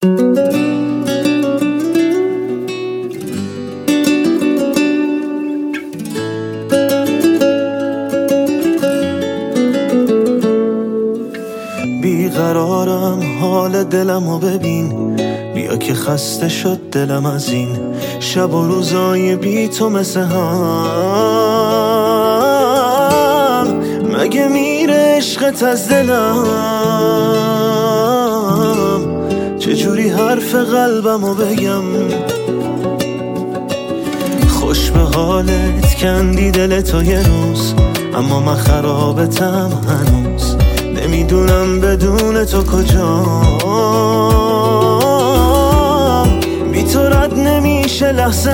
بیقرارم، حال دلمو ببین، بیا که خسته شد دلم از این شب و روزای بی تو مثل هم. مگه میره عشقت از دلم؟ چجوری حرف قلبمو بگم؟ خوش به حالت کندی دل تو یه روز، اما من خرابتم هنوز. نمیدونم بدون تو کجام، بی تو رد نمیشه لحظه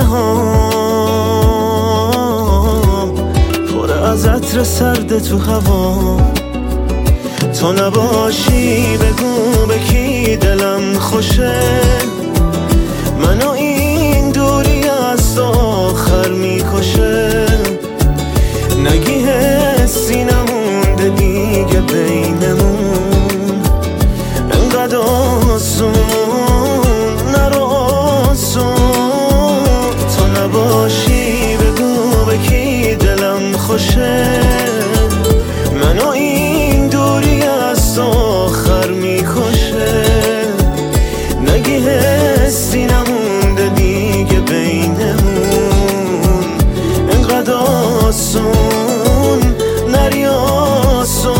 هام، پر از عطر سرد تو هوام. تو نباشی بگو به کی دلم خوشه، منو این دوری از تو آخر میکشه. نگی حسی نمونده دیگه بینمون، انقدر آسون نرو آسون. تو نباشی بگو به کی دلم خوشه، منو این دوری از تو آخر میکشه. نگی حسی نمونده دیگه بینمون، انقدر آسون نری آسون.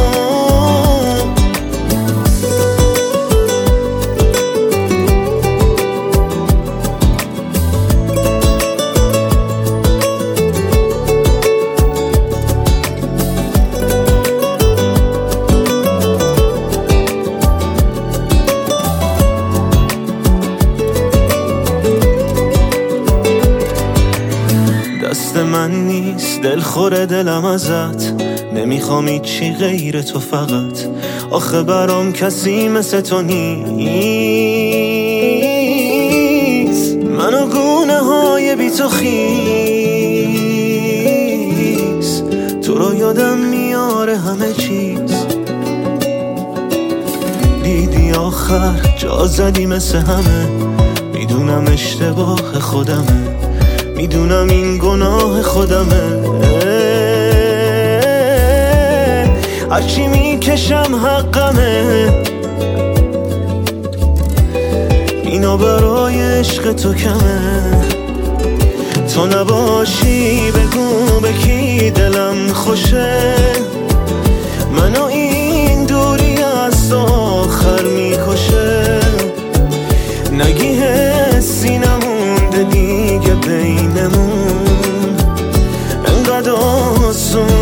دست من نیست دلخور دلم ازت، نمیخوام هیچی غیر تو فقط. آخه برام کسی مثل تو نیست، منو گونه های بی تو خیس. تو رو یادم میاره همه چیز، دیدی آخر جا زدی مثل همه. میدونم اشتباه خودمه، میدونم این گناه خودمه. هرچی میکشم حقمه، اینا برای عشق تو کمه. تو نباشی بگو به کی دلم خوشه، منو این دوری از تو آخر میکشه. نگی حسی نمونده دیگه بینمون، انقدر آسون